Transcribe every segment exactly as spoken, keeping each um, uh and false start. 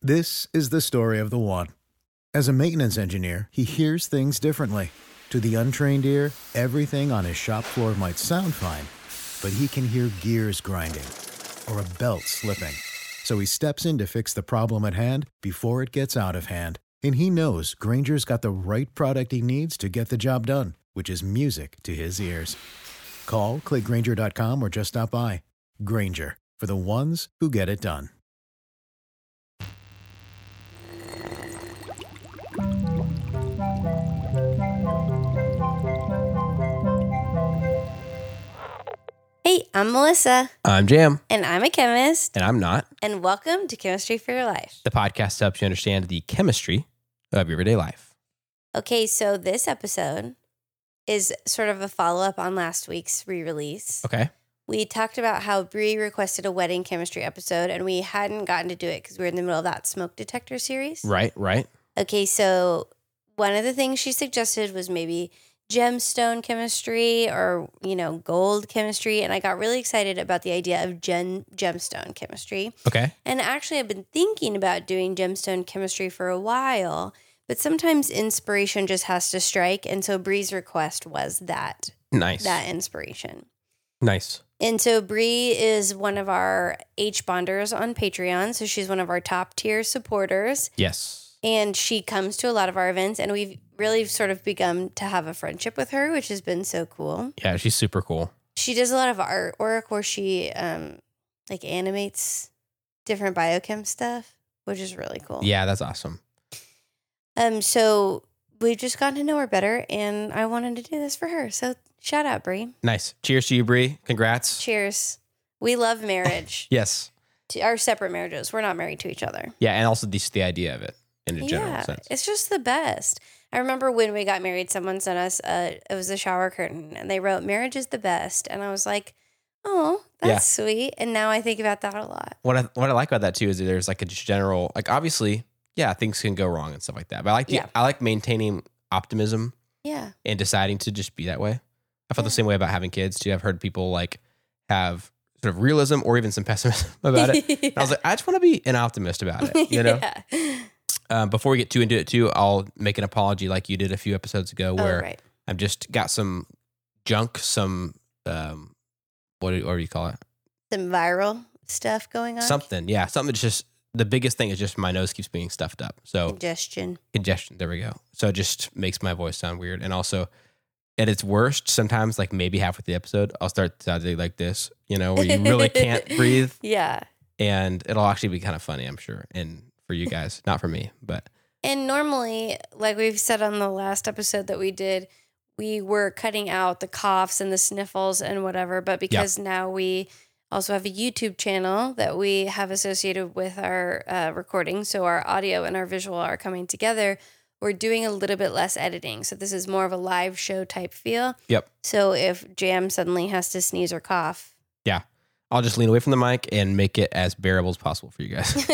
This is the story of the one. As a maintenance engineer, he hears things differently. To the untrained ear, everything on his shop floor might sound fine, but he can hear gears grinding or a belt slipping. So he steps in to fix the problem at hand before it gets out of hand. And he knows Grainger's got the right product he needs to get the job done, which is music to his ears. Call, click Grainger dot com, or just stop by. Grainger, for the ones who get it done. Hey, I'm Melissa. I'm Jam. And I'm a chemist. And I'm not. And welcome to Chemistry for Your Life. The podcast helps you understand the chemistry of your everyday life. Okay, so this episode is sort of a follow-up on last week's re-release. Okay. We talked about how Bree requested a wedding chemistry episode, and we hadn't gotten to do it because we were in the middle of that smoke detector series. Right, right. Okay, so one of the things she suggested was maybe gemstone chemistry or, you know, gold chemistry. And I got really excited about the idea of gem, gemstone chemistry. Okay. And actually, I've been thinking about doing gemstone chemistry for a while, but sometimes inspiration just has to strike. And so Bree's request was that. Nice. That inspiration. Nice. And so Bree is one of our H bonders on Patreon. So she's one of our top tier supporters. Yes. And she comes to a lot of our events, and we've really sort of begun to have a friendship with her, which has been so cool. Yeah, she's super cool. She does a lot of artwork where she um, like animates different biochem stuff, which is really cool. Yeah, that's awesome. Um, so we've just gotten to know her better, and I wanted to do this for her. So shout out, Bree. Nice. Cheers to you, Bree. Congrats. Cheers. We love marriage. Yes. To our separate marriages. We're not married to each other. Yeah, and also just the idea of it in a general yeah, sense. It's just the best. I remember when we got married, someone sent us, a, it was a shower curtain, and they wrote, "Marriage is the best." And I was like, oh, that's Yeah. sweet. And now I think about that a lot. What I, what I like about that too is that there's like a just general, like obviously, yeah, things can go wrong and stuff like that. But I like the, Yeah. I like maintaining optimism Yeah. and deciding to just be that way. I felt Yeah. the same way about having kids too. I've heard people like have sort of realism or even some pessimism about it. yeah. And I was like, I just want to be an optimist about it, you know? Yeah. Um, before we get too into it too, I'll make an apology like you did a few episodes ago where Oh, right. I've just got some junk, some, um, what do, what do you call it? Some viral stuff going on. Something. Yeah. Something that's just, the biggest thing is just my nose keeps being stuffed up. So Congestion. congestion. There we go. So it just makes my voice sound weird. And also at its worst, sometimes like maybe halfway the episode, I'll start sounding like this, you know, where you really can't breathe. Yeah. And it'll actually be kind of funny, I'm sure. And for you guys, not for me, but And normally, like we've said on the last episode that we did, we were cutting out the coughs and the sniffles and whatever. But because now we also have a YouTube channel that we have associated with our uh, recording, so our audio and our visual are coming together, we're doing a little bit less editing. So this is more of a live show type feel. Yep. So if Jam suddenly has to sneeze or cough. Yeah. I'll just lean away from the mic and make it as bearable as possible for you guys.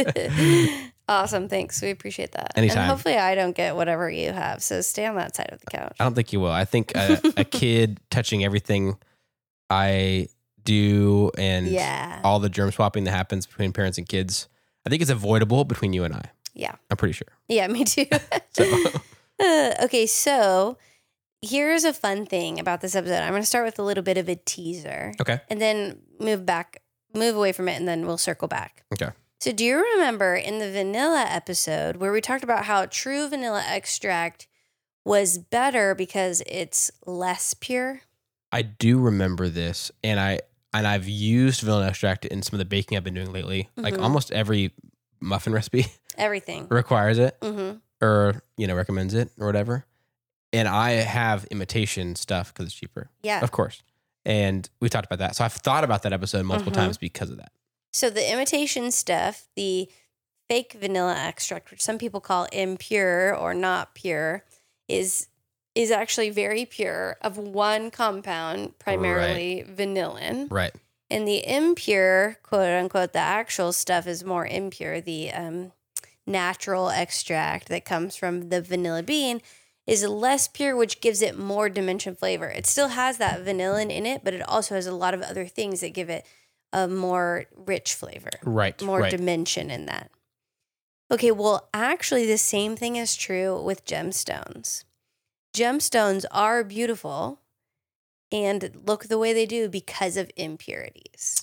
Awesome. Thanks. We appreciate that. Anytime. And hopefully I don't get whatever you have. So stay on that side of the couch. I don't think you will. I think a, a kid touching everything I do and Yeah. all the germ swapping that happens between parents and kids, I think it's avoidable between you and I. Yeah. I'm pretty sure. Yeah, me too. So. Uh, okay, so here's a fun thing about this episode. I'm going to start with a little bit of a teaser. Okay. And then move back, move away from it, and then we'll circle back. Okay. So do you remember in the vanilla episode where we talked about how true vanilla extract was better because it's less pure? I do remember this, and I and I've used vanilla extract in some of the baking I've been doing lately. Like Mhm. almost every muffin recipe Everything. requires it, Mm-hmm. or you know recommends it or whatever. And I have imitation stuff because it's cheaper, Yeah. of course. And we talked about that, so I've thought about that episode multiple Mhm. times because of that. So the imitation stuff, the fake vanilla extract, which some people call impure or not pure, is is actually very pure of one compound, primarily vanillin. Right. And the impure, quote unquote, the actual stuff is more impure. The um, natural extract that comes from the vanilla bean is less pure, which gives it more dimension flavor. It still has that vanillin in it, but it also has a lot of other things that give it a more rich flavor, Right. more right. dimension in that. Okay, well, actually, the same thing is true with gemstones. Gemstones are beautiful and look the way they do because of impurities.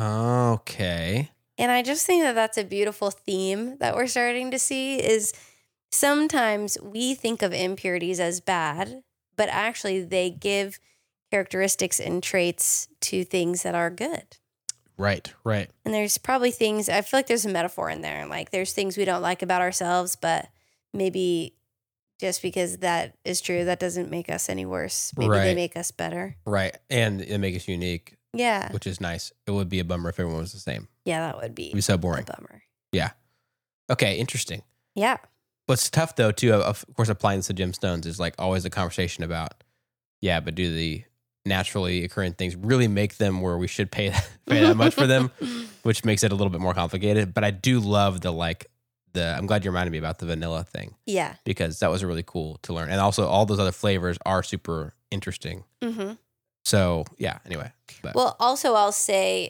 Okay. And I just think that that's a beautiful theme that we're starting to see is sometimes we think of impurities as bad, but actually they give characteristics and traits to things that are good. Right, right. And there's probably things, I feel like there's a metaphor in there. Like there's things we don't like about ourselves, but maybe just because that is true, that doesn't make us any worse. Maybe Right. they make us better. Right. And it makes us unique, Yeah. which is nice. It would be a bummer if everyone was the same. Yeah, that would be, It'd be so boring. a bummer. Yeah. Okay, interesting. Yeah. What's tough though, too, of course, applying this to gemstones is like always a conversation about, yeah, but do the naturally occurring things really make them where we should pay pay that much for them, which makes it a little bit more complicated. But I do love the like the. I'm glad you reminded me about the vanilla thing. Yeah. Because that was really cool to learn, and also all those other flavors are super interesting. Mm-hmm. So yeah. Anyway. But. Well, also I'll say,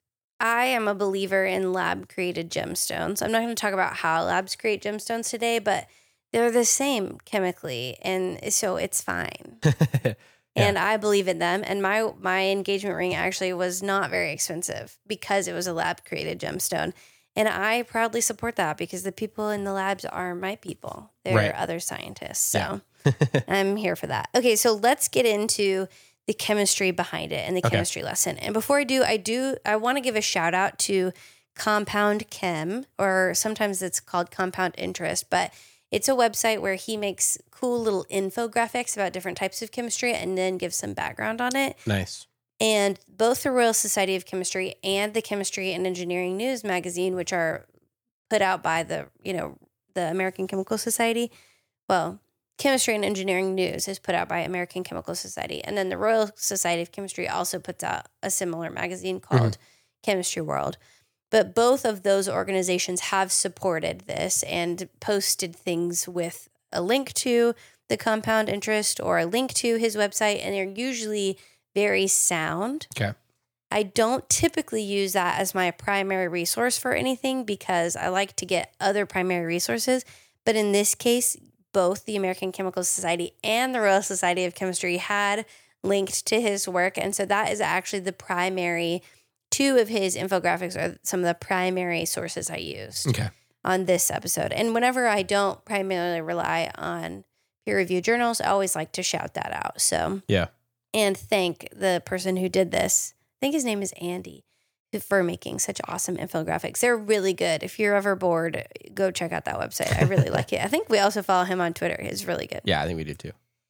I am a believer in lab created gemstones. I'm not going to talk about how labs create gemstones today, but they're the same chemically, and so it's fine. Yeah. And I believe in them. And my my engagement ring actually was not very expensive because it was a lab created gemstone. And I proudly support that because the people in the labs are my people. They're Right. other scientists. So I'm here for that. Okay, so let's get into the chemistry behind it and the Okay. chemistry lesson. And before I do, I do I want to give a shout out to Compound Chem, or sometimes it's called Compound Interest, but it's a website where he makes cool little infographics about different types of chemistry and then gives some background on it. Nice. And both the Royal Society of Chemistry and the Chemistry and Engineering News magazine, which are put out by the, you know, the American Chemical Society. Well, Chemistry and Engineering News is put out by American Chemical Society. And then the Royal Society of Chemistry also puts out a similar magazine called mm-hmm. Chemistry World. But both of those organizations have supported this and posted things with a link to the compound interest or a link to his website, and they're usually very sound. Okay. I don't typically use that as my primary resource for anything because I like to get other primary resources. But in this case, both the American Chemical Society and the Royal Society of Chemistry had linked to his work. And so that is actually the primary, two of his infographics are some of the primary sources I used Okay. on this episode. And whenever I don't primarily rely on peer-reviewed journals, I always like to shout that out. So yeah. And thank the person who did this. I think his name is Andy, for making such awesome infographics. They're really good. If you're ever bored, go check out that website. I really like it. I think we also follow him on Twitter. He's really good. Yeah, I think we do too.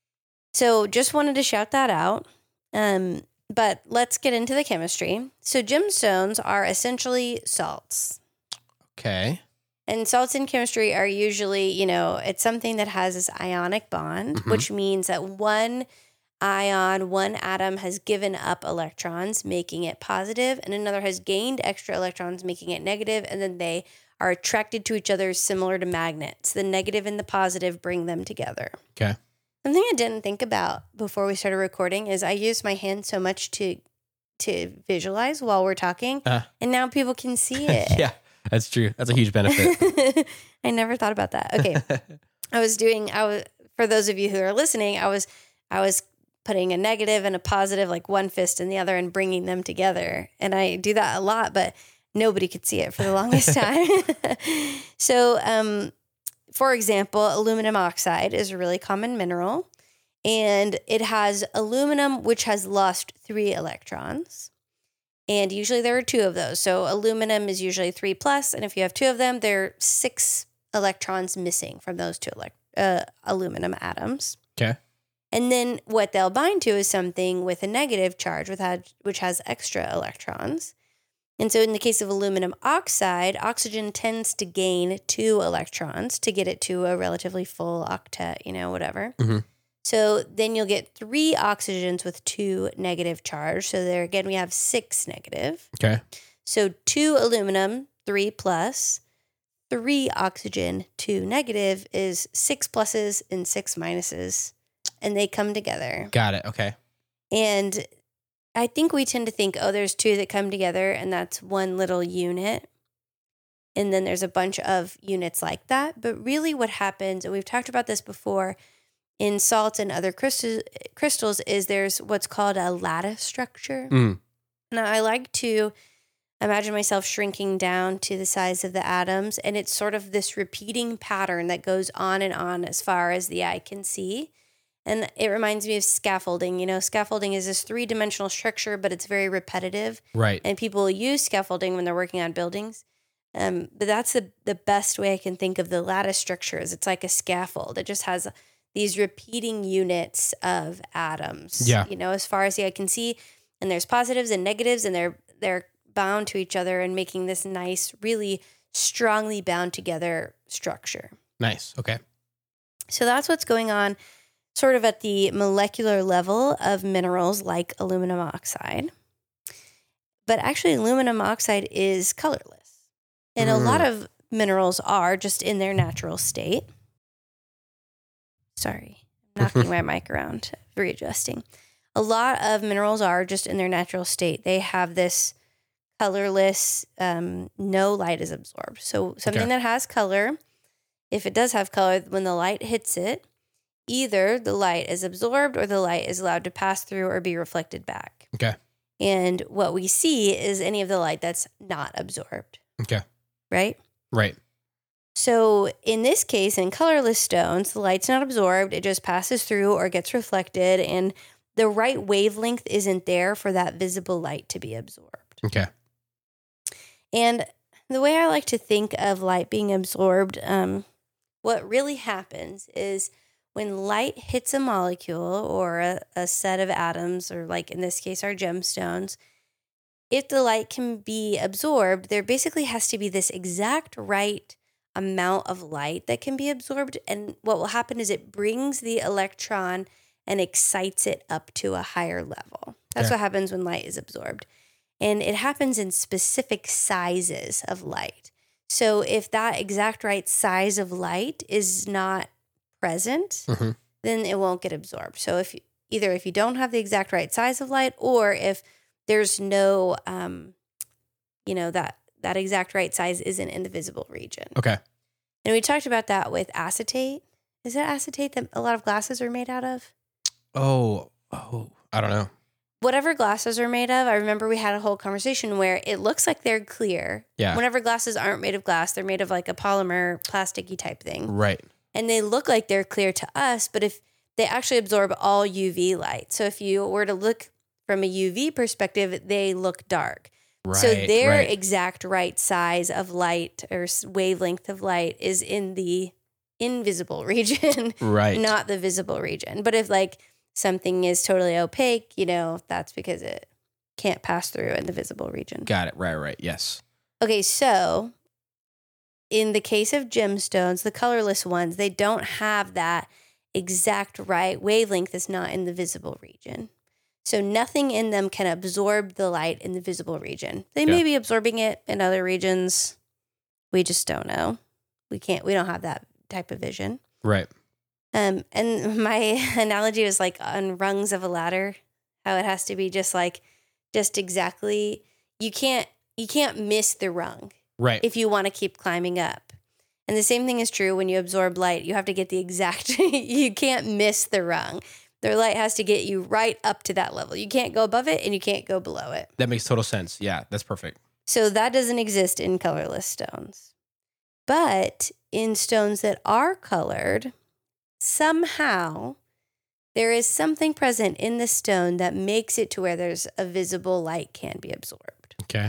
So just wanted to shout that out. Um, but let's get into the chemistry. So gemstones are essentially salts. Okay. And salts in chemistry are usually, you know, it's something that has this ionic bond, mm-hmm. which means that one ion, one atom has given up electrons, making it positive, and another has gained extra electrons, making it negative, and then they are attracted to each other similar to magnets. The negative and the positive bring them together. Okay. Something I didn't think about before we started recording is I use my hand so much to to visualize while we're talking, uh, and now people can see it. Yeah, that's true. That's a huge benefit. I never thought about that. Okay. I was doing, I was, for those of you who are listening, I was, I was putting a negative and a positive, like one fist in the other, and bringing them together. And I do that a lot, but nobody could see it for the longest time. So, um, for example, aluminum oxide is a really common mineral, and it has aluminum, which has lost three electrons. And usually there are two of those. So aluminum is usually three plus, and if you have two of them, there are six electrons missing from those two elect- uh, aluminum atoms. Okay. And then what they'll bind to is something with a negative charge, with had, which has extra electrons. And so in the case of aluminum oxide, oxygen tends to gain two electrons to get it to a relatively full octet, you know, whatever. Mm-hmm. So then you'll get three oxygens with two negative charge. So there again, we have six negative. Okay. So two aluminum, three plus, three oxygen, two negative is six pluses and six minuses. And they come together. Got it. Okay. And I think we tend to think, oh, there's two that come together and that's one little unit. And then there's a bunch of units like that. But really what happens, and we've talked about this before, in salts and other crystals, crystals is there's what's called a lattice structure. Mm. Now, I like to imagine myself shrinking down to the size of the atoms, and it's sort of this repeating pattern that goes on and on as far as the eye can see. And it reminds me of scaffolding. You know, scaffolding is this three-dimensional structure, but it's very repetitive. Right. And people use scaffolding when they're working on buildings. Um, but that's the, the best way I can think of the lattice structure is it's like a scaffold. It just has these repeating units of atoms, yeah. you know, as far as the eye can see. And there's positives and negatives, and they're they're bound to each other and making this nice, really strongly bound together structure. Nice. Okay. So that's what's going on sort of at the molecular level of minerals like aluminum oxide. But actually, aluminum oxide is colorless. And mm. a lot of minerals are just in their natural state. Sorry, I'm knocking my mic around, readjusting. A lot of minerals are just in their natural state. They have this colorless, um, no light is absorbed. So something okay. that has color, if it does have color, when the light hits it, either the light is absorbed or the light is allowed to pass through or be reflected back. Okay. And what we see is any of the light that's not absorbed. Okay. Right? Right. So in this case, in colorless stones, the light's not absorbed. It just passes through or gets reflected, and the right wavelength isn't there for that visible light to be absorbed. Okay. And the way I like to think of light being absorbed, um, what really happens is when light hits a molecule or a, a set of atoms, or like in this case, our gemstones, if the light can be absorbed, there basically has to be this exact right amount of light that can be absorbed. And what will happen is it brings the electron and excites it up to a higher level. That's okay. What happens when light is absorbed. And it happens in specific sizes of light. So if that exact right size of light is not present, mm-hmm. then it won't get absorbed. So if you, either if you don't have the exact right size of light, or if there's no, um, you know, that that exact right size isn't in the visible region. Okay. And we talked about that with acetate. Is it acetate that a lot of glasses are made out of? Oh, oh, I don't know. Whatever glasses are made of, I remember we had a whole conversation where it looks like they're clear. Yeah. Whenever glasses aren't made of glass, they're made of like a polymer, plasticky type thing. Right. And they look like they're clear to us, but if they actually absorb all U V light. So if you were to look from a U V perspective, they look dark. Right, so their right. exact right size of light or wavelength of light is in the invisible region, right? Not the visible region. But if like something is totally opaque, you know, that's because it can't pass through in the visible region. Got it. Right, right. Yes. Okay, so in the case of gemstones, the colorless ones, they don't have that exact right wavelength that's not in the visible region. So nothing in them can absorb the light in the visible region. They yeah. may be absorbing it in other regions. We just don't know. We can't, we don't have that type of vision. Right. Um, and my analogy was like on rungs of a ladder, how it has to be just like, just exactly, you can't, you can't miss the rung. Right. If you want to keep climbing up. And the same thing is true when you absorb light. You have to get the exact, you can't miss the rung. Their light has to get you right up to that level. You can't go above it and you can't go below it. That makes total sense. Yeah, that's perfect. So that doesn't exist in colorless stones. But in stones that are colored, somehow there is something present in the stone that makes it to where there's a visible light can be absorbed. Okay.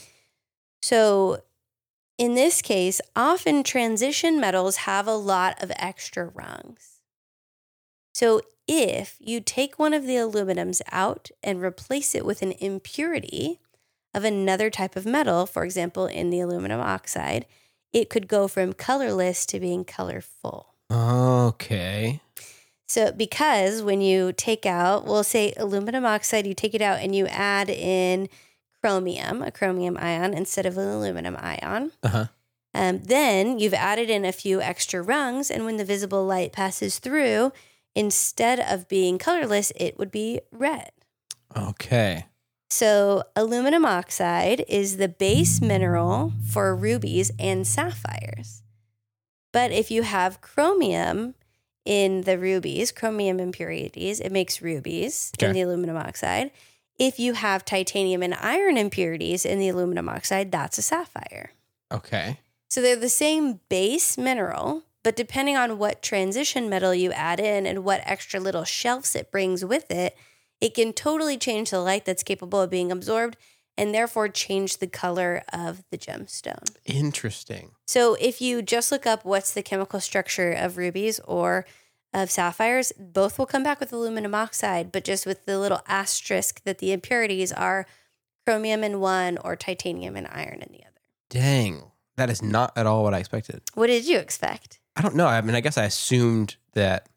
So in this case, often transition metals have a lot of extra rungs. So if you take one of the aluminums out and replace it with an impurity of another type of metal, for example, in the aluminum oxide, it could go from colorless to being colorful. Okay. So because when you take out, we'll say aluminum oxide, you take it out and you add in chromium, a chromium ion instead of an aluminum ion. Uh-huh. Um, then you've added in a few extra rungs, and when the visible light passes through, instead of being colorless, it would be red. Okay. So aluminum oxide is the base mineral for rubies and sapphires. But if you have chromium in the rubies, chromium impurities, it makes rubies Okay. in the aluminum oxide. If you have titanium and iron impurities in the aluminum oxide, that's a sapphire. Okay. So they're the same base mineral, but depending on what transition metal you add in and what extra little shelves it brings with it, it can totally change the light that's capable of being absorbed and therefore change the color of the gemstone. Interesting. So if you just look up what's the chemical structure of rubies or of sapphires, both will come back with aluminum oxide, but just with the little asterisk that the impurities are chromium in one or titanium and iron in the other. Dang. That is not at all what I expected. What did you expect? I don't know. I mean, I guess I assumed that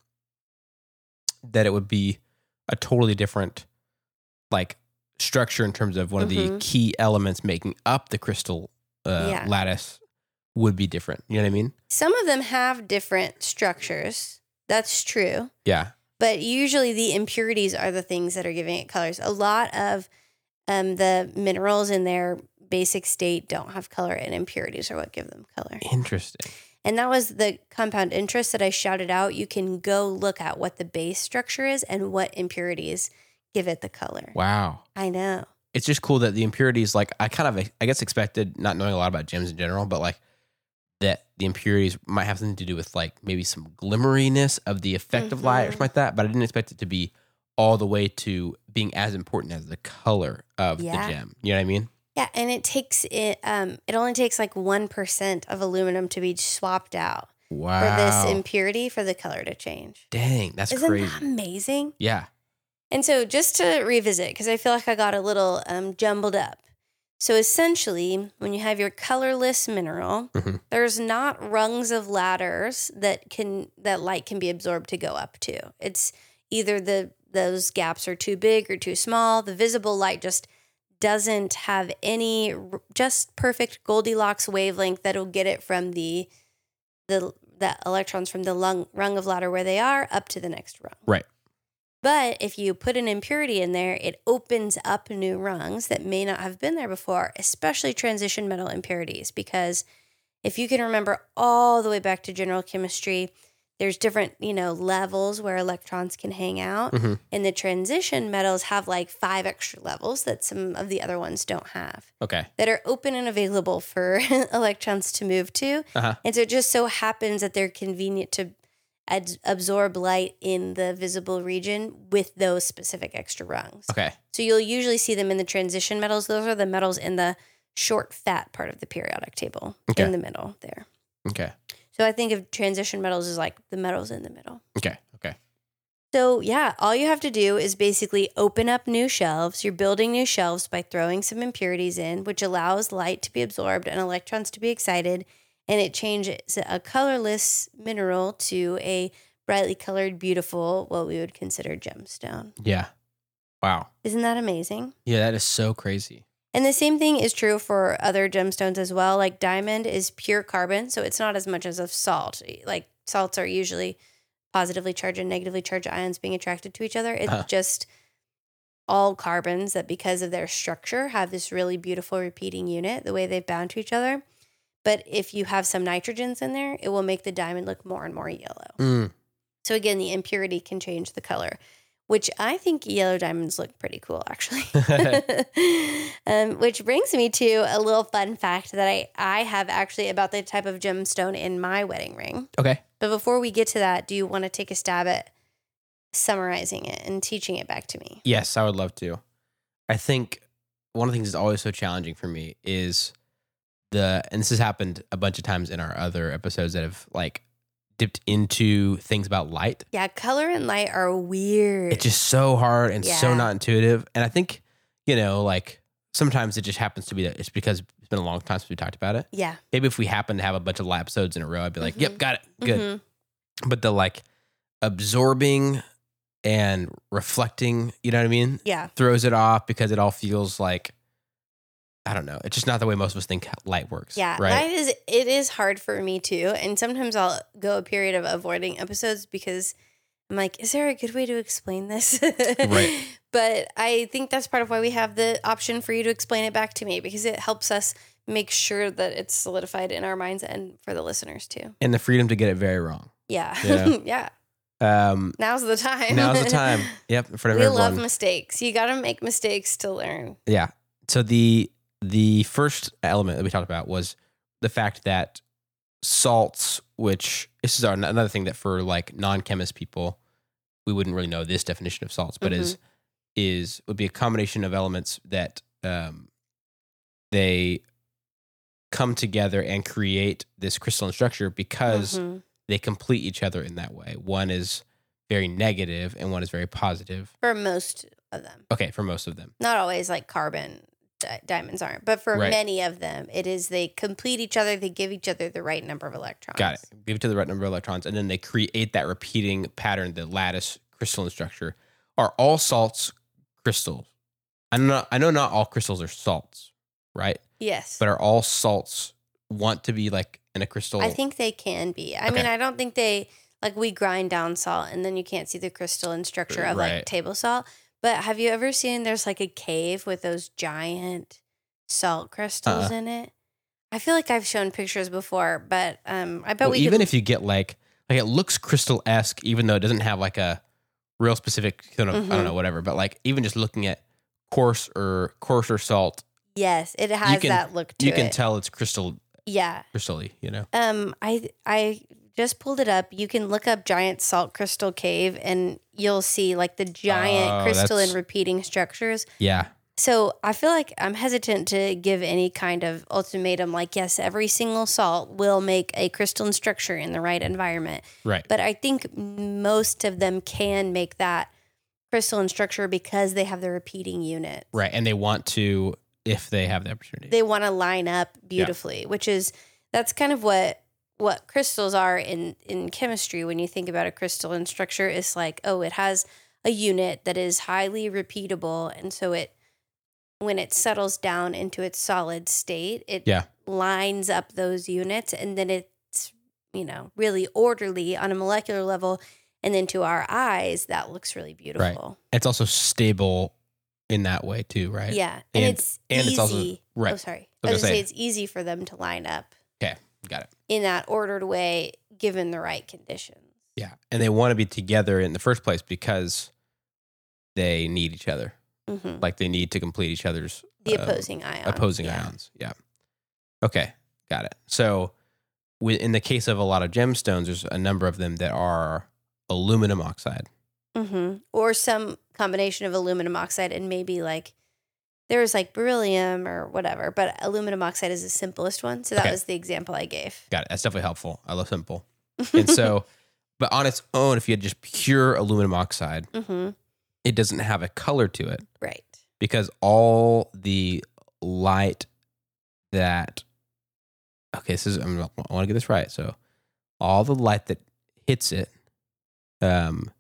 that it would be a totally different like structure in terms of one of Mhm. the key elements making up the crystal uh, Yeah. lattice would be different. You know what I mean? Some of them have different structures. That's true. Yeah. But usually the impurities are the things that are giving it colors. A lot of um, the minerals in their basic state don't have color, and impurities are what give them color. Interesting. And that was the compound interest that I shouted out. You can go look at what the base structure is and what impurities give it the color. Wow. I know. It's just cool that the impurities, like I kind of, I guess expected, not knowing a lot about gems in general, but like that the impurities might have something to do with like maybe some glimmeriness of the effect of light or Mhm. something like that. But I didn't expect it to be all the way to being as important as the color of Yeah. the gem. You know what I mean? Yeah, and it takes it. Um, it only takes like one percent of aluminum to be swapped out Wow. for this impurity for the color to change. Dang, that's Isn't crazy. that amazing? Yeah. And so, just to revisit, because I feel like I got a little um, jumbled up. So essentially, when you have your colorless mineral, Mhm. there's not rungs of ladders that can that light can be absorbed to go up to. It's either the those gaps are too big or too small. The visible light just doesn't have any r- just perfect Goldilocks wavelength that'll get it from the the the electrons from the lung, rung of ladder where they are up to the next rung. Right. But if you put an impurity in there, it opens up new rungs that may not have been there before, especially transition metal impurities. Because if you can remember all the way back to general chemistry, there's different, you know, levels where electrons can hang out. hmm And the transition metals have like five extra levels that some of the other ones don't have, Okay. that are open and available for electrons to move to. Uh-huh. And so it just so happens that they're convenient to ad- absorb light in the visible region with those specific extra rungs. Okay. So you'll usually see them in the transition metals. Those are the metals in the short fat part of the periodic table Okay. in the middle there. Okay. So I think of transition metals as like the metals in the middle. Okay. Okay. So yeah, all you have to do is basically open up new shelves. You're building new shelves by throwing some impurities in, which allows light to be absorbed and electrons to be excited. And it changes a colorless mineral to a brightly colored, beautiful, what we would consider gemstone. Yeah. Wow. Isn't that amazing? Yeah, that is so crazy. And the same thing is true for other gemstones as well. Like diamond is pure carbon, so it's not as much as a salt. Like salts are usually positively charged and negatively charged ions being attracted to each other. It's Uh-huh. just all carbons that, because of their structure, have this really beautiful repeating unit, the way they bound to each other. But if you have some nitrogens in there, it will make the diamond look more and more yellow. Mm. So again, the impurity can change the color, which I think yellow diamonds look pretty cool, actually. um, which brings me to a little fun fact that I, I have actually about the type of gemstone in my wedding ring. Okay. But before we get to that, do you want to take a stab at summarizing it and teaching it back to me? Yes, I would love to. I think one of the things that's always so challenging for me is the, and this has happened a bunch of times in our other episodes that have like dipped into things about light. Yeah, color and light are weird. It's just so hard and so Yeah. not intuitive. And I think, you know, like sometimes it just happens to be that it's because it's been a long time since we talked about it. yeah. Maybe if we happen to have a bunch of light episodes in a row, I'd be like, Mhm. yep, got it. Good. Mhm. But the like absorbing and reflecting, you know what I mean? Yeah. Throws it off because it all feels like, I don't know. It's just not the way most of us think light works. Yeah, Right. light is it is hard for me too, and sometimes I'll go a period of avoiding episodes because I'm like, is there a good way to explain this? Right. But I think that's part of why we have the option for you to explain it back to me, because it helps us make sure that it's solidified in our minds and for the listeners too. And the freedom to get it very wrong. Yeah. Yeah. yeah. Um, Now's the time. now's the time. Yep. In front of we everyone. love mistakes. You got to make mistakes to learn. Yeah. So the the first element that we talked about was the fact that salts, which this is our, another thing that for like non-chemist people, we wouldn't really know this definition of salts, but Mhm. is is would be a combination of elements that um, they come together and create this crystalline structure because Mhm. they complete each other in that way. One is very negative and one is very positive. For most of them. Okay, for most of them. Not always like carbon di- diamonds aren't, but for Right. many of them, it is they complete each other. They give each other the right number of electrons. Got it. Give it to the right number of electrons, and then they create that repeating pattern, the lattice crystalline structure. Are all salts crystals? I know, I know not all crystals are salts, right? Yes. But are all salts want to be like in a crystal? I think they can be. I mean, Okay. I don't think they, like we grind down salt and then you can't see the crystalline structure of Right. like table salt. But have you ever seen there's like a cave with those giant salt crystals Uh-uh. in it? I feel like I've shown pictures before, but um, I bet Well, we even could, if you get like, like it looks crystal-esque, even though it doesn't have like a real specific, kind of, I Mhm. don't know, whatever. But like even just looking at coarse or coarser salt, yes, it has can- that look to you it. can tell it's crystal, Yeah. crystally, you know? Um, I I just pulled it up. You can look up giant salt crystal cave, and you'll see like the giant Oh, crystalline that's- repeating structures. Yeah. So I feel like I'm hesitant to give any kind of ultimatum, like yes, every single salt will make a crystalline structure in the right environment. Right. But I think most of them can make that crystalline structure because they have the repeating unit. Right. And they want to, if they have the opportunity. They want to line up beautifully, which is that's kind of what what crystals are in in chemistry. When you think about a crystalline structure, it's like, oh, it has a unit that is highly repeatable, and so it when it settles down into its solid state, it Yeah. lines up those units, and then it's you know really orderly on a molecular level, and then to our eyes, that looks really beautiful. It's also stable in that way too, right? Yeah, and, And- it's and easy. it's also- right. Oh, sorry. I I was was gonna gonna say say- it's easy for them to line up Okay. Got it. in that ordered way, given the right conditions. Yeah. And they want to be together in the first place because they need each other. hmm Like they need to complete each other's The uh, opposing ions. opposing yeah. ions. Yeah. Okay. Got it. So wi- in the case of a lot of gemstones, there's a number of them that are aluminum oxide. hmm Or some combination of aluminum oxide and maybe like there's like beryllium or whatever, but aluminum oxide is the simplest one. So that Okay. was the example I gave. Got it. That's definitely helpful. I love simple. And so, but on its own, if you had just pure aluminum oxide, hmm it doesn't have a color to it Right. because all the light that, okay, this is, I'm, I want to get this right. So all the light that hits it, um,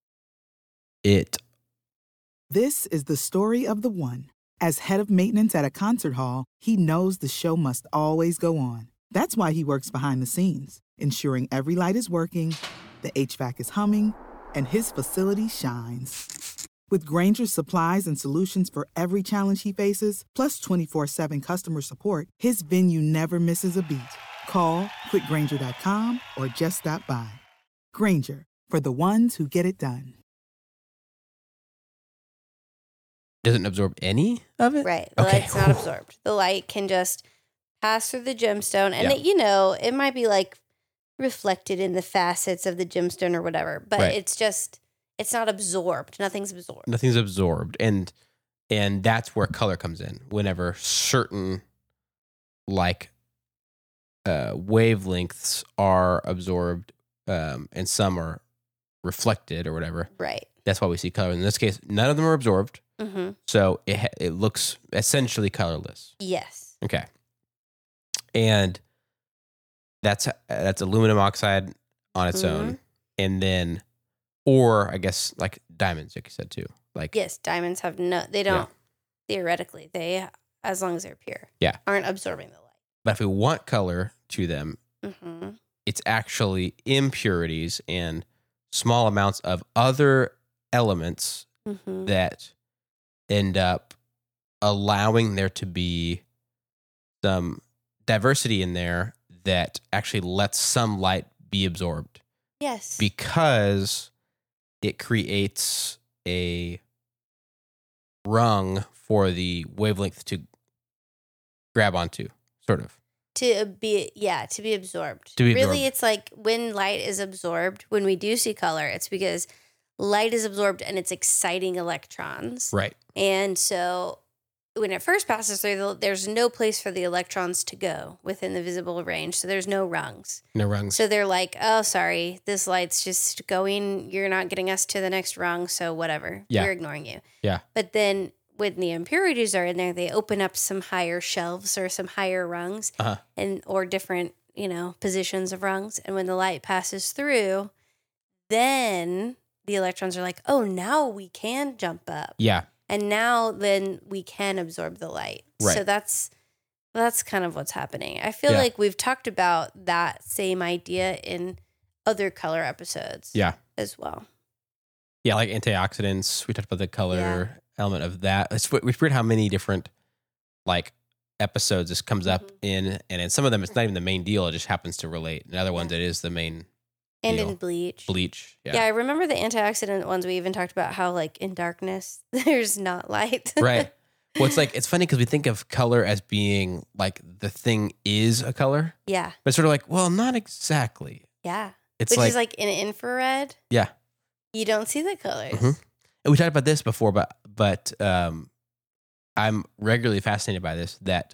it, This is the story of the one. As head of maintenance at a concert hall, he knows the show must always go on. That's why he works behind the scenes, ensuring every light is working, the H V A C is humming, and his facility shines. With Granger's supplies and solutions for every challenge he faces, plus twenty-four seven customer support, his venue never misses a beat. Call quick granger dot com or just stop by. Granger, for the ones who get it done. doesn't absorb any of it. Right. The Okay. light's not absorbed. The light can just pass through the gemstone. And, Yeah. it, you know, it might be like reflected in the facets of the gemstone or whatever, but Right. it's just, it's not absorbed. Nothing's absorbed. Nothing's absorbed. And, and that's where color comes in. Whenever certain like uh, wavelengths are absorbed um, and some are reflected or whatever, Right. that's why we see color. In this case, none of them are absorbed. Mm-hmm. So it ha- it looks essentially colorless. Yes. Okay. And that's that's aluminum oxide on its Mhm. own. And then or I guess like diamonds, like you said too. Like Yes. Diamonds have no, they don't, theoretically, they, as long as they're pure, Yeah. aren't absorbing the but if we want color to them, light. Mm-hmm. it's actually impurities and small amounts of other elements Mm-hmm. that end up allowing there to be some diversity in there that actually lets some light be absorbed. Yes. Because it creates a rung for the wavelength to grab onto, sort of. To be, yeah, to be absorbed. To be really, absorbed. it's like when light is absorbed, when we do see color, it's because light is absorbed and it's exciting electrons. Right. And so when it first passes through, there's no place for the electrons to go within the visible range. So there's no rungs. No rungs. So they're like, oh, sorry, this light's just going. You're not getting us to the next rung. So whatever. Yeah. We're ignoring you. Yeah. But then when the impurities are in there, they open up some higher shelves or some higher rungs Uh-huh. and or different, you know, positions of rungs. And when the light passes through, then the electrons are like, oh, now we can jump up. Yeah. And now then we can absorb the light. Right. So that's that's kind of what's happening. I feel Yeah. like we've talked about that same idea in other color episodes Yeah. as well. Yeah, like antioxidants. We talked about the color Yeah. element of that. It's we weird how many different like episodes this comes up Mhm. in, and in some of them it's not even the main deal. It just happens to relate. In other ones, Yeah. it is the main And deal. in bleach. bleach. Yeah. Yeah. I remember the antioxidant ones. We even talked about how, like, in darkness, there's not light. Right. Well, it's like it's funny because we think of color as being like the thing is a color, Yeah. but it's sort of like, well, not exactly. Yeah. It's Which like, is like in infrared, yeah. you don't see the colors. Mhm. And we talked about this before, but but um, I'm regularly fascinated by this, that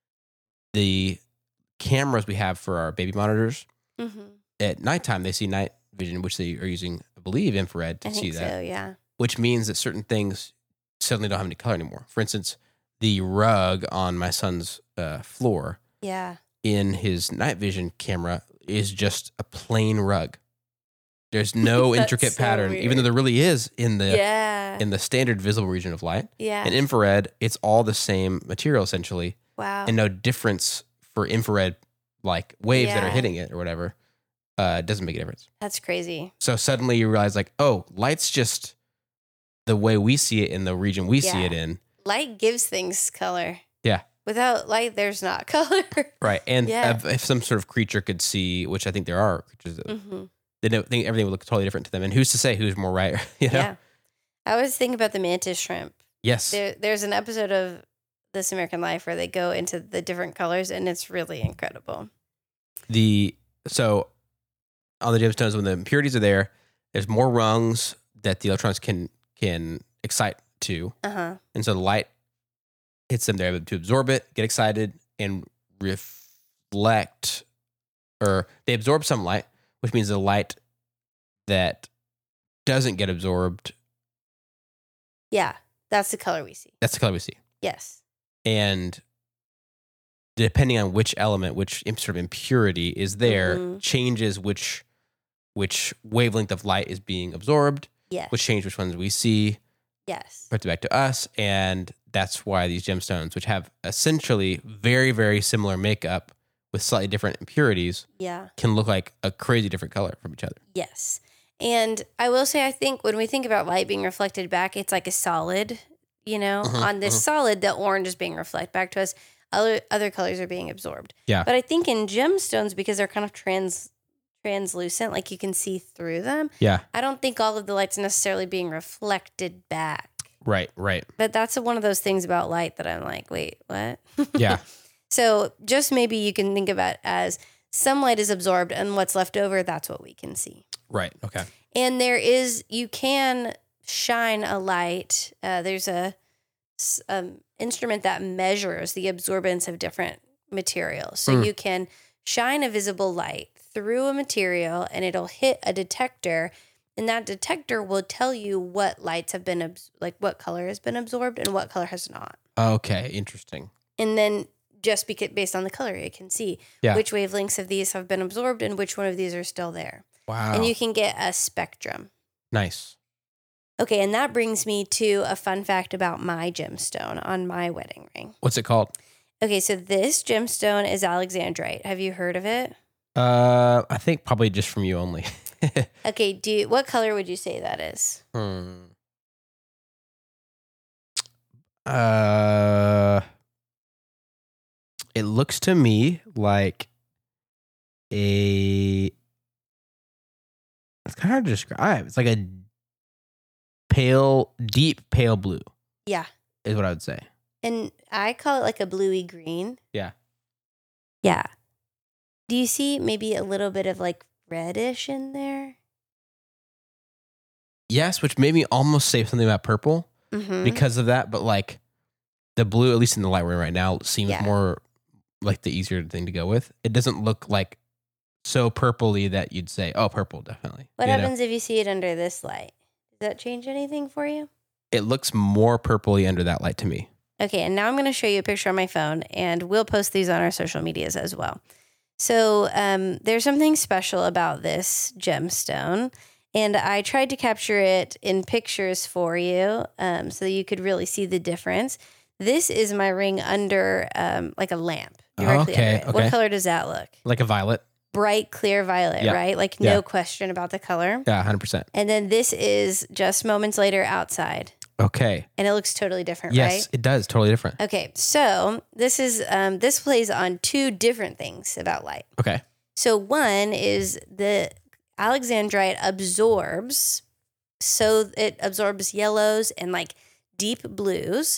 the cameras we have for our baby monitors Mm-hmm. at nighttime, they see night vision, which they are using, I believe, infrared to I see think that, so, yeah. which means that certain things suddenly don't have any color anymore. For instance, the rug on my son's uh, floor Yeah. in his night vision camera is just a plain rug. There's no That's intricate so pattern, even though weird. there really is in the yeah. in the standard visible region of light. yeah. In infrared, it's all the same material essentially, wow. and no difference for infrared like waves that are Yeah. hitting it or whatever. Uh, it doesn't make a difference. That's crazy. So suddenly you realize, like, oh, light's just the way we see it in the region we see Yeah. it in. Light gives things color. Yeah. Without light, there's not color. Right. And Yeah. if, if some sort of creature could see, which I think there are creatures that hmm they don't think everything would look totally different to them. And who's to say who's more right? You know? Yeah. I always think about the mantis shrimp. Yes. There, there's an episode of This American Life where they go into the different colors, and it's really incredible. The so on the gemstones, when the impurities are there, there's more rungs that the electrons can can excite to, Uh huh. and so the light hits them. They're able to absorb it, get excited, and reflect, or they absorb some light, which means the light that doesn't get absorbed, Yeah. That's the color we see. that's the color we see. Yes. And depending on which element, which im- sort of impurity is there, Mhm. changes which which wavelength of light is being absorbed, Yes. which change which ones we see, yes. puts it back to us. And that's why these gemstones, which have essentially very, very similar makeup with slightly different impurities, Yeah. can look like a crazy different color from each other. Yes. And I will say, I think when we think about light being reflected back, it's like a solid, you know, Mhm, on this mhm. solid, the orange is being reflected back to us. Other, other colors are being absorbed. Yeah. But I think in gemstones, because they're kind of trans translucent, like you can see through them, Yeah. I don't think all of the light's necessarily being reflected back. Right, right. But that's one of those things about light that I'm like, wait, what? Yeah. So just maybe you can think of it as some light is absorbed and what's left over, that's what we can see. Right. Okay. And there is, you can shine a light. Uh, there's a s- um, instrument that measures the absorbance of different materials. So Mm. you can shine a visible light through a material and it'll hit a detector. And that detector will tell you what lights have been, abs- like what color has been absorbed and what color has not. Okay. Interesting. And then just because based on the color, it can see Yeah. which wavelengths of these have been absorbed and which one of these are still there. Wow. And you can get a spectrum. Nice. Okay, and that brings me to a fun fact about my gemstone on my wedding ring. What's it called? Okay, so this gemstone is alexandrite. Have you heard of it? Uh, I think probably just from you only. Okay, do you, what color would you say that is? Hmm. Uh, it looks to me like a. It's kind of hard to describe. It's like a pale, deep pale blue. Yeah. Is what I would say. And I call it like a bluey green. Yeah. Yeah. Do you see maybe a little bit of like reddish in there? Yes, which made me almost say something about purple Mm-hmm. because of that. But like the blue, at least in the light we're in right now, seems Yeah. more like the easier thing to go with. It doesn't look like so purpley that you'd say, oh, purple, definitely. What You know? happens if you see it under this light? Does that change anything for you? It looks more purpley under that light to me. Okay, and now I'm going to show you a picture on my phone, and we'll post these on our social medias as well. So um, there's something special about this gemstone, and I tried to capture it in pictures for you um, so that you could really see the difference. This is my ring under um, like a lamp. Directly Okay, under it. What okay. color does that look? Like a violet. Bright, clear violet, Yeah. right? Like no Yeah. question about the color. Yeah, one hundred percent. And then this is just moments later outside, Okay. and it looks totally different, Yes, right? it does. Totally different. Okay, so this is um, this plays on two different things about light. Okay. So one is the alexandrite absorbs, so it absorbs yellows and like deep blues.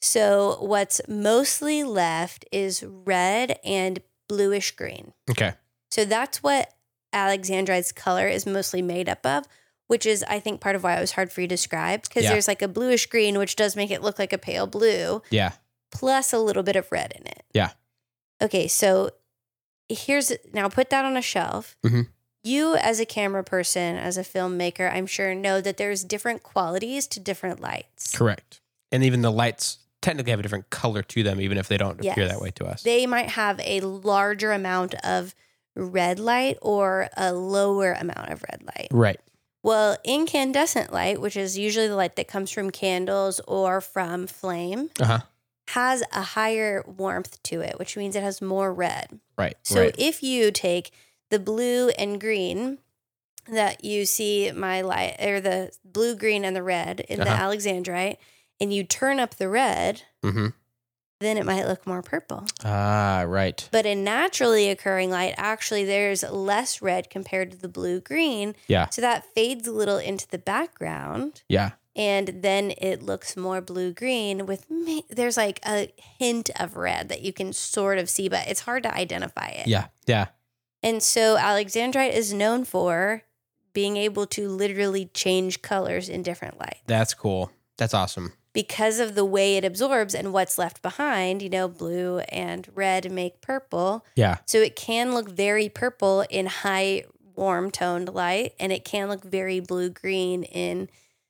So what's mostly left is red and bluish green. Okay. So that's what alexandrite's color is mostly made up of, which is, I think, part of why it was hard for you to describe, because Yeah. there's like a bluish green, which does make it look like a pale blue, Yeah. plus a little bit of red in it. Yeah. Okay, so here's, now put that on a shelf. Mhm. You as a camera person, as a filmmaker, I'm sure know that there's different qualities to different lights. Correct. And even the lights technically have a different color to them, even if they don't appear Yes. that way to us. They might have a larger amount of red light or a lower amount of red light. Right. Well, incandescent light, which is usually the light that comes from candles or from flame, Uh huh. has a higher warmth to it, which means it has more red. Right. So right. if you take the blue and green that you see my light, or the blue, green, and the red in the Uh-huh. alexandrite, and you turn up the red, Mm-hmm. then it might look more purple. Ah, right. But in naturally occurring light, actually there's less red compared to the blue green. Yeah. So that fades a little into the background, Yeah. and then it looks more blue green with ma- there's like a hint of red that you can sort of see, but it's hard to identify it. Yeah. Yeah. And so alexandrite is known for being able to literally change colors in different light. That's cool. That's awesome. Because of the way it absorbs and what's left behind, you know, blue and red make purple. Yeah. So it can look very purple in high warm toned light, and it can look very blue green in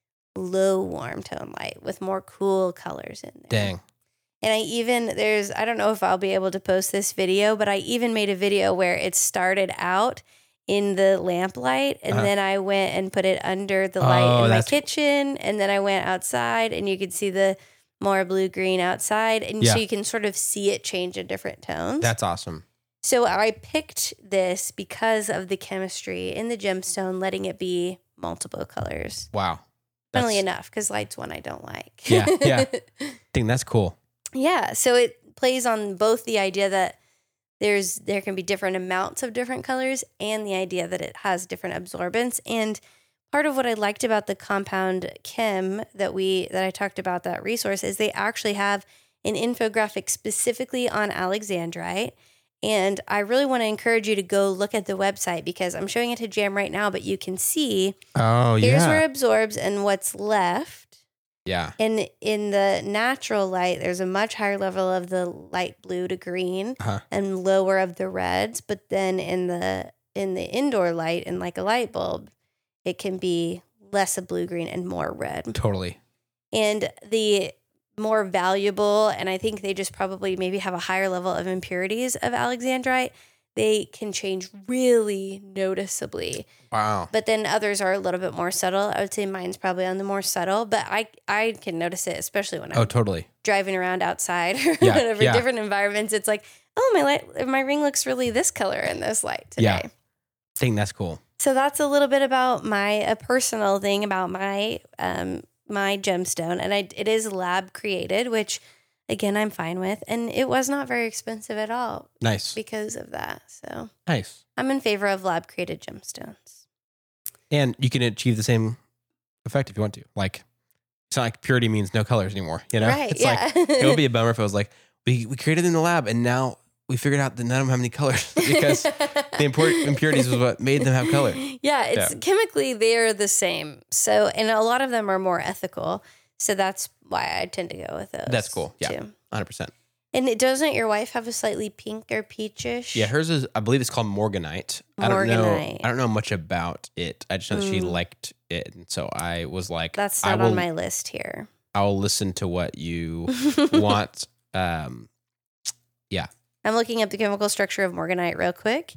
low warm tone light with more cool colors in there. Dang. And I even, there's, I don't know if I'll be able to post this video, but I even made a video where it started out in the lamplight, and Uh-huh. then I went and put it under the light Oh, in my that's- kitchen, and then I went outside, and you could see the more blue green outside, and Yeah. so you can sort of see it change in different tones. That's awesome. So I picked this because of the chemistry in the gemstone, letting it be multiple colors. Wow. Funnily That's- enough, because light's one I don't like. Yeah, yeah. I think that's cool. Yeah, so it plays on both the idea that there's there can be different amounts of different colors, and the idea that it has different absorbance. And part of what I liked about the Compound Chem that we that I talked about, that resource, is they actually have an infographic specifically on alexandrite. And I really want to encourage you to go look at the website, because I'm showing it to Jam right now, but you can see Oh, here's yeah. where it absorbs and what's left. yeah. And in the natural light, there's a much higher level of the light blue to green Uh-huh. and lower of the reds. But then in the in the indoor light, in like a light bulb, it can be less of blue green and more red. Totally. And the more valuable, and I think they just probably maybe have a higher level of impurities of alexandrite, they can change really noticeably. Wow. But then others are a little bit more subtle. I would say mine's probably on the more subtle, but I I can notice it, especially when I'm Oh, totally. driving around outside or Yeah, whatever, yeah. different environments. It's like, oh, my light, my ring looks really this color in this light today. Yeah. I think that's cool. So that's a little bit about my a personal thing about my um, my gemstone, and I it is lab created, which again I'm fine with, and it was not very expensive at all. Nice. Because of that. So Nice. I'm in favor of lab created gemstones. And you can achieve the same effect if you want to. Like, it's not like purity means no colors anymore, you know? Right, It's yeah. like, it would be a bummer if it was like, we, we created it in the lab and now we figured out that none of them have any colors because the import, impurities was what made them have color. Yeah, it's Yeah. chemically they're the same. So, and a lot of them are more ethical. So that's why I tend to go with those. That's cool. Yeah. too. one hundred percent. And it, doesn't your wife have a slightly pink or peachish? Yeah, hers is, I believe it's called Morganite. I don't know. Morganite. I don't know much about it. I just know that she Mm. liked it. And so I was like, That's I not will, on my list here. I'll listen to what you want. Um, yeah. I'm looking up the chemical structure of Morganite real quick.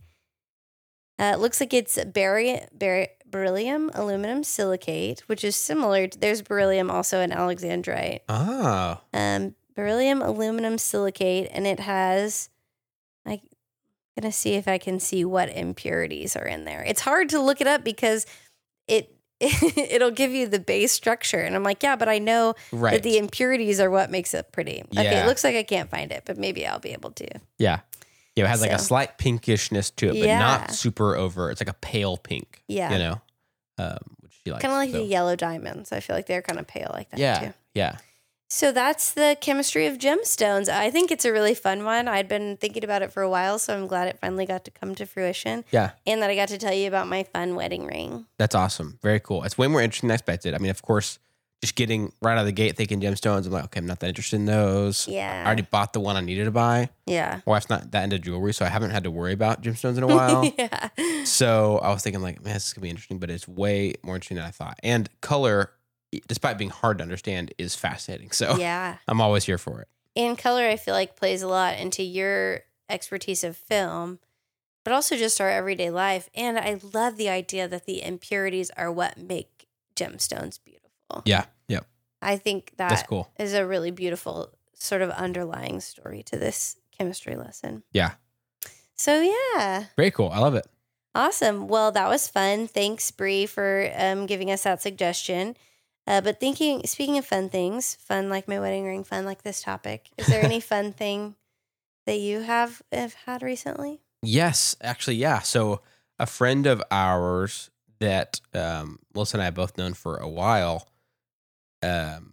Uh, it looks like it's bari- bar- beryllium aluminum silicate, which is similar. To, there's beryllium also in alexandrite. Oh. Um, beryllium aluminum silicate, and it has. I'm gonna see if I can see what impurities are in there. It's hard to look it up because it it'll give you the base structure, and I'm like, yeah, but I know Right. that the impurities are what makes it pretty. Okay, Yeah. it looks like I can't find it, but maybe I'll be able to. Yeah. Yeah, it has like a So- slight pinkishness to it, but Yeah. not super over. It's like a pale pink. Yeah. You know? Um, which she likes. Kind of like so. the yellow diamonds. I feel like they're kind of pale like that Yeah. too. Yeah. So that's the chemistry of gemstones. I think it's a really fun one. I'd been thinking about it for a while, so I'm glad it finally got to come to fruition. Yeah. And that I got to tell you about my fun wedding ring. That's awesome. Very cool. It's way more interesting than I expected. I mean, of course, just getting right out of the gate thinking gemstones, I'm like, okay, I'm not that interested in those. Yeah. I already bought the one I needed to buy. Yeah. My wife's not that into jewelry, so I haven't had to worry about gemstones in a while. yeah. So I was thinking, like, man, this is going to be interesting, but it's way more interesting than I thought. And color, despite being hard to understand, is fascinating. So Yeah. I'm always here for it. And color, I feel like, plays a lot into your expertise of film, but also just our everyday life. And I love the idea that the impurities are what make gemstones beautiful. Yeah. Yep. I think that That's cool. is a really beautiful sort of underlying story to this chemistry lesson. Yeah. So, yeah. Very cool. I love it. Awesome. Well, that was fun. Thanks, Bree, for um, giving us that suggestion. Uh, but thinking, speaking of fun things, fun like my wedding ring, fun like this topic, is there any fun thing that you have, have had recently? Yes, actually, yeah. So a friend of ours that um, Melissa and I have both known for a while, um,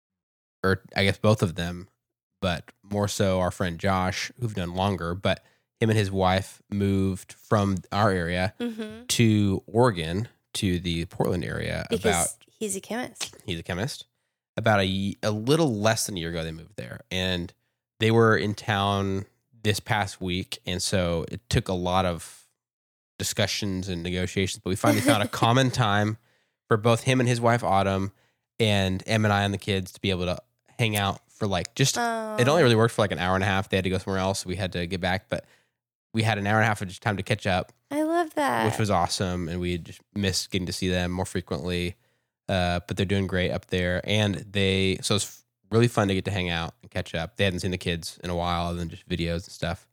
or I guess both of them, but more so our friend Josh, who've known longer, but him and his wife moved from our area Mm-hmm. to Oregon, to the Portland area. Because about he's a chemist. he's a chemist. About a, ye- a little less than a year ago, they moved there, and they were in town this past week, and so it took a lot of discussions and negotiations, but we finally found a common time for both him and his wife Autumn, and Em and I and the kids to be able to hang out for like just. Oh, It only really worked for like an hour and a half. They had to go somewhere else. We had to get back, but we had an hour and a half of just time to catch up, I love that. which was awesome, and we just missed getting to see them more frequently. Uh, but they're doing great up there, and they so it's really fun to get to hang out and catch up. They hadn't seen the kids in a while, other than just videos and stuff,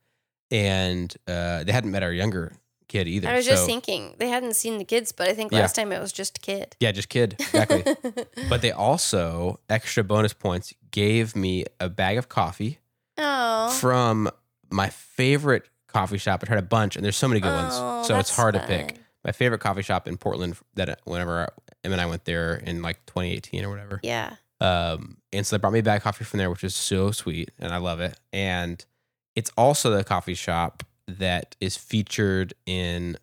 and uh, they hadn't met our younger kid either. I was so, just thinking they hadn't seen the kids, but I think Yeah. last time it was just a kid. yeah, just kid exactly. But they also extra bonus points gave me a bag of coffee Oh, from my favorite coffee shop. I tried a bunch, and there's so many good Oh, ones, so it's that's hard to fun. pick. My favorite coffee shop in Portland that whenever Em and I went there in like twenty eighteen or whatever. Yeah. Um, and so they brought me a bag of coffee from there, which is so sweet, and I love it. And it's also the coffee shop that is featured in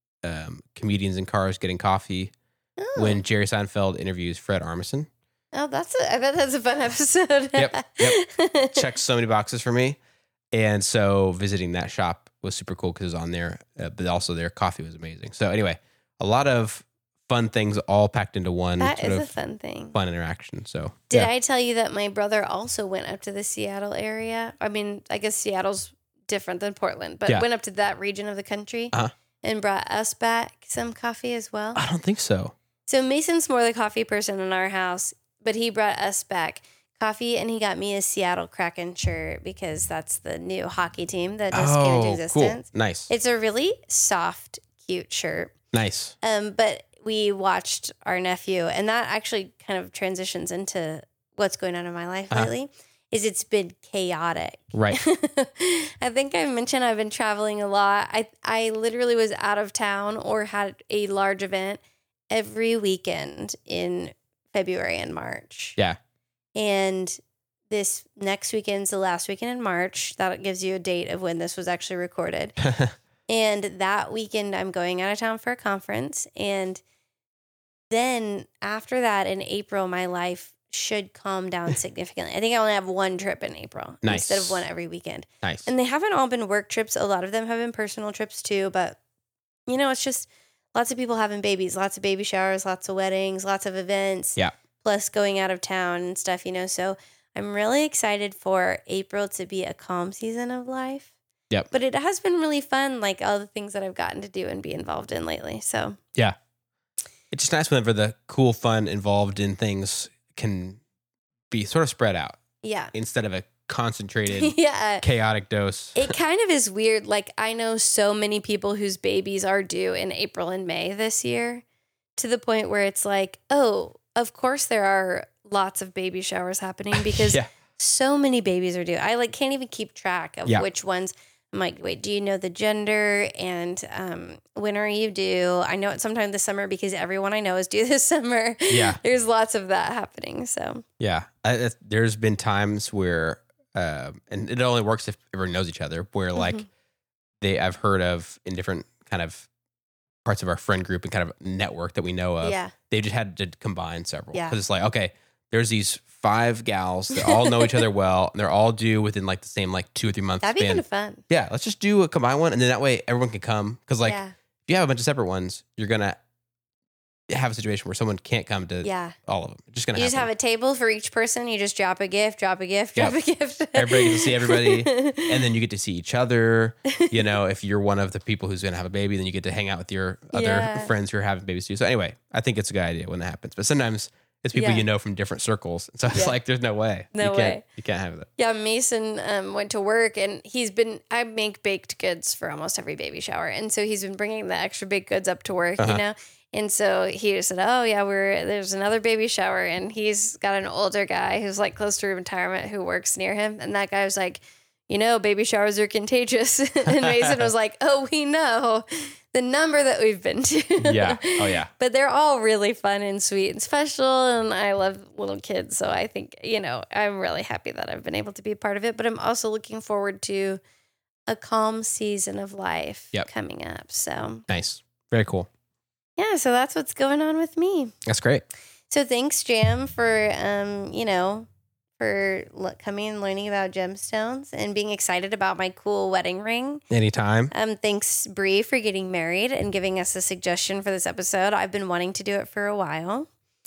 um, Comedians in Cars Getting Coffee Oh. when Jerry Seinfeld interviews Fred Armisen. Oh, that's a, I bet that's a fun episode. Yep, yep. Checks so many boxes for me. And so visiting that shop was super cool because it was on there, uh, but also their coffee was amazing. So anyway, a lot of fun things all packed into one That sort is of a fun thing. fun interaction. So Did yeah. I tell you that my brother also went up to the Seattle area? I mean, I guess Seattle's different than Portland, but Yeah. went up to that region of the country Uh-huh. and brought us back some coffee as well. I don't think so. So Mason's more the coffee person in our house, but he brought us back coffee, and he got me a Seattle Kraken shirt because that's the new hockey team that just came into Oh, cool. existence. Nice. It's a really soft, cute shirt. Nice. Um, but we watched our nephew, and that actually kind of transitions into what's going on in my life Uh-huh. lately, is it's been chaotic. Right. I think I mentioned I've been traveling a lot. I, I literally was out of town or had a large event every weekend in February and March. Yeah. And this next weekend's the last weekend in March. That gives you a date of when this was actually recorded. And that weekend, I'm going out of town for a conference. And then after that, in April, my life should calm down significantly. I think I only have one trip in April Nice. instead of one every weekend. Nice. And they haven't all been work trips. A lot of them have been personal trips too. But, you know, it's just lots of people having babies, lots of baby showers, lots of weddings, lots of events. Yeah. Plus going out of town and stuff, you know. So I'm really excited for April to be a calm season of life. Yep. But it has been really fun, like all the things that I've gotten to do and be involved in lately. So Yeah. It's just nice whenever the cool, fun, involved in things can be sort of spread out yeah. instead of a concentrated, yeah. chaotic dose. It kind of is weird. Like I know so many people whose babies are due in April and May this year, to the point where it's like, oh, of course there are lots of baby showers happening because Yeah. so many babies are due. I like can't even keep track of Yeah. which ones. I'm like, wait, do you know the gender and um, when are you due? I know it's sometime this summer because everyone I know is due this summer. Yeah. There's lots of that happening. So Yeah. I, it- there's been times where, uh, and it only works if everyone knows each other, where like Mhm. they, I've heard of in different kind of parts of our friend group and kind of network that we know of, yeah, they just had to combine several. Yeah. Because it's like, okay, there's these five gals that all know each other well, and they're all due within like the same like two or three months that'd be span. kind of fun. Yeah, let's just do a combined one, and then that way everyone can come. Because like yeah, if you have a bunch of separate ones, you're gonna have a situation where someone can't come to yeah. all of them. It's just gonna You happen. just have a table for each person. You just drop a gift, drop a gift, drop Yep. a gift. Everybody gets to see everybody, and then you get to see each other. You know, if you're one of the people who's gonna have a baby, then you get to hang out with your other Yeah. friends who are having babies too. So anyway, I think it's a good idea when that happens. But sometimes it's people Yeah. you know from different circles, so it's Yeah. like there's no way. No you can't, way. You can't have that. Yeah, Mason um, went to work and he's been, I make baked goods for almost every baby shower. And so he's been bringing the extra baked goods up to work, Uh-huh. you know? And so he just said, oh, yeah, we're, there's another baby shower. And he's got an older guy who's like close to retirement who works near him. And that guy was like, you know, baby showers are contagious. And Mason was like, oh, we know the number that we've been to. Yeah. Oh yeah. But they're all really fun and sweet and special. And I love little kids. So I think, you know, I'm really happy that I've been able to be a part of it. But I'm also looking forward to a calm season of life Yep. coming up. So, Nice. Very cool. yeah, so that's what's going on with me. That's great. So thanks, Jam, for, um, you know, for l- coming and learning about gemstones and being excited about my cool wedding ring. Anytime. Um, thanks, Bree, for getting married and giving us a suggestion for this episode. I've been wanting to do it for a while.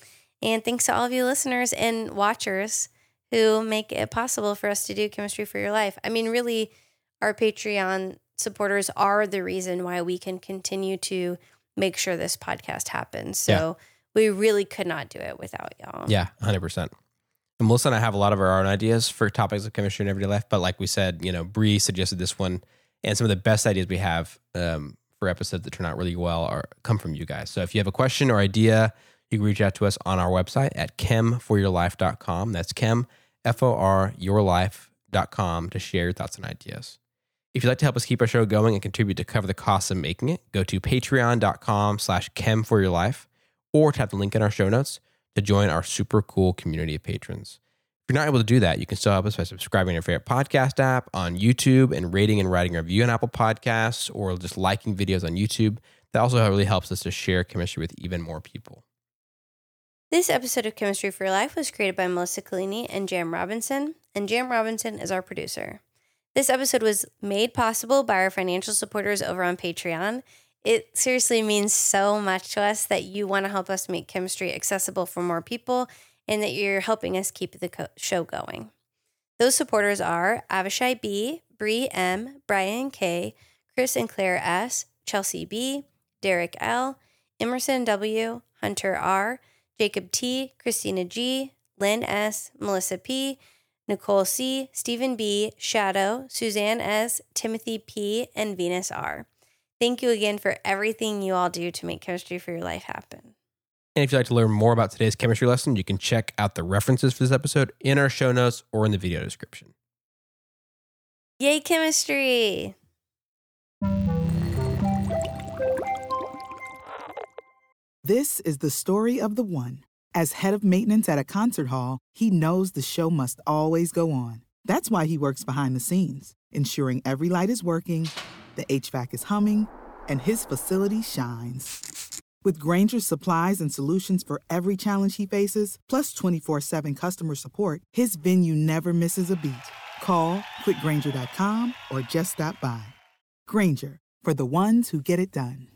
And thanks to all of you listeners and watchers who make it possible for us to do Chemistry for Your Life. I mean, really, our Patreon supporters are the reason why we can continue to make sure this podcast happens. So we really could not do it without y'all. Yeah, one hundred percent. And Melissa and I have a lot of our own ideas for topics of chemistry in everyday life. But like we said, you know, Bree suggested this one. And some of the best ideas we have um, for episodes that turn out really well are come from you guys. So if you have a question or idea, you can reach out to us on our website at chem for your life dot com. That's chem, F O R, your life dot com to share your thoughts and ideas. If you'd like to help us keep our show going and contribute to cover the costs of making it, go to patreon.com slash chem for your life or tap the link in our show notes to join our super cool community of patrons. If you're not able to do that, you can still help us by subscribing to your favorite podcast app on YouTube and rating and writing a review on Apple Podcasts or just liking videos on YouTube. That also really helps us to share chemistry with even more people. This episode of Chemistry for Your Life was created by Melissa Collini and Jam Robinson, and Jam Robinson is our producer. This episode was made possible by our financial supporters over on Patreon. It seriously means so much to us that you want to help us make chemistry accessible for more people and that you're helping us keep the co- show going. Those supporters are Avishai B., Bree M., Brian K., Chris and Claire S., Chelsea B., Derek L., Emerson W., Hunter R., Jacob T., Christina G., Lynn S., Melissa P., Nicole C., Stephen B., Shadow, Suzanne S., Timothy P., and Venus R. Thank you again for everything you all do to make Chemistry for Your Life happen. And if you'd like to learn more about today's chemistry lesson, you can check out the references for this episode in our show notes or in the video description. Yay, chemistry! This is the story of the one. As head of maintenance at a concert hall, he knows the show must always go on. That's why he works behind the scenes, ensuring every light is working, the H V A C is humming, and his facility shines. With Grainger's supplies and solutions for every challenge he faces, plus twenty-four seven customer support, his venue never misses a beat. Call quick grainger dot com or just stop by. Grainger, for the ones who get it done.